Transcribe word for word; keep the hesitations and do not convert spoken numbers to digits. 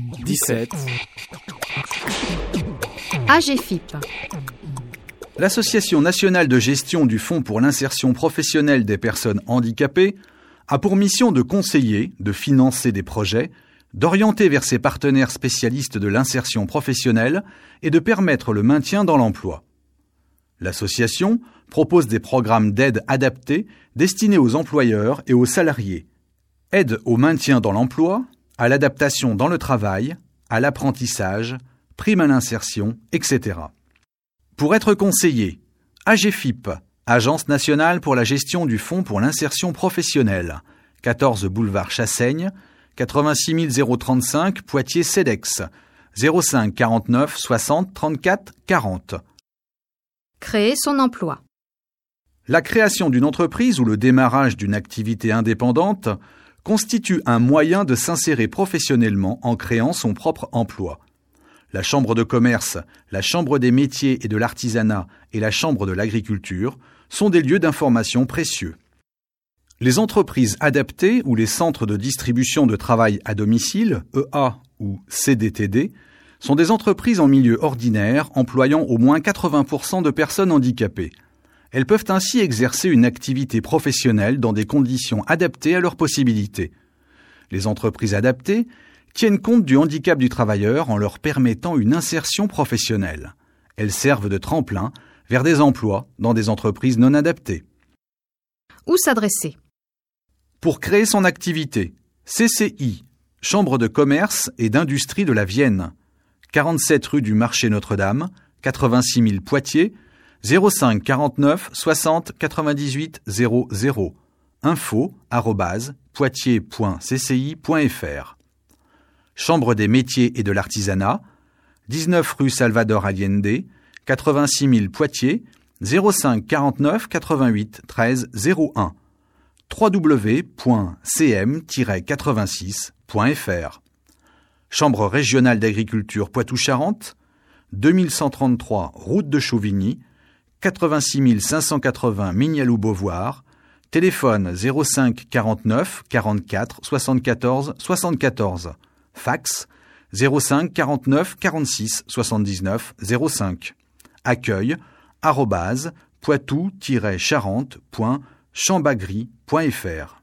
dix-sept. A G F I P. L'Association nationale de gestion du Fonds pour l'insertion professionnelle des personnes handicapées a pour mission de conseiller, de financer des projets, d'orienter vers ses partenaires spécialistes de l'insertion professionnelle et de permettre le maintien dans l'emploi. L'association propose des programmes d'aide adaptés destinés aux employeurs et aux salariés. Aide au maintien dans l'emploi, à l'adaptation dans le travail, à l'apprentissage, prime à l'insertion, et cetera. Pour être conseillé, A G F I P, Agence nationale pour la gestion du Fonds pour l'insertion professionnelle, quatorze boulevard Chassaigne, quatre-vingt-six mille trente-cinq Poitiers CEDEX, zéro cinq quarante-neuf soixante trente-quatre quarante. Créer son emploi. La création d'une entreprise ou le démarrage d'une activité indépendante constitue un moyen de s'insérer professionnellement en créant son propre emploi. La Chambre de commerce, la Chambre des métiers et de l'artisanat et la Chambre de l'agriculture sont des lieux d'information précieux. Les entreprises adaptées ou les centres de distribution de travail à domicile, E A ou C D T D, sont des entreprises en milieu ordinaire employant au moins quatre-vingts pour cent de personnes handicapées. Elles peuvent ainsi exercer une activité professionnelle dans des conditions adaptées à leurs possibilités. Les entreprises adaptées tiennent compte du handicap du travailleur en leur permettant une insertion professionnelle. Elles servent de tremplin vers des emplois dans des entreprises non adaptées. Où s'adresser? Pour créer son activité, C C I, Chambre de commerce et d'industrie de la Vienne, quarante-sept rue du Marché Notre-Dame, quatre-vingt-six mille Poitiers, zéro cinq quarante-neuf soixante quatre-vingt-dix-huit zéro zéro. Info arobase poitiers point c c i point f r. Chambre des métiers et de l'artisanat, dix-neuf rue Salvador Allende, quatre-vingt-six mille Poitiers, zéro cinq quarante-neuf quatre-vingt-huit treize zéro un. w w w point c m tiret quatre-vingt-six point f r. Chambre régionale d'agriculture Poitou-Charentes, deux mille cent trente-trois route de Chauvigny, quatre-vingt-six mille cinq cent quatre-vingts Mignaloux-Beauvoir, téléphone zéro cinq quarante-neuf quarante-quatre soixante-quatorze soixante-quatorze, fax zéro cinq quarante-neuf quarante-six soixante-dix-neuf zéro cinq, accueil arobase poitou tiret charente point chambagry point f r.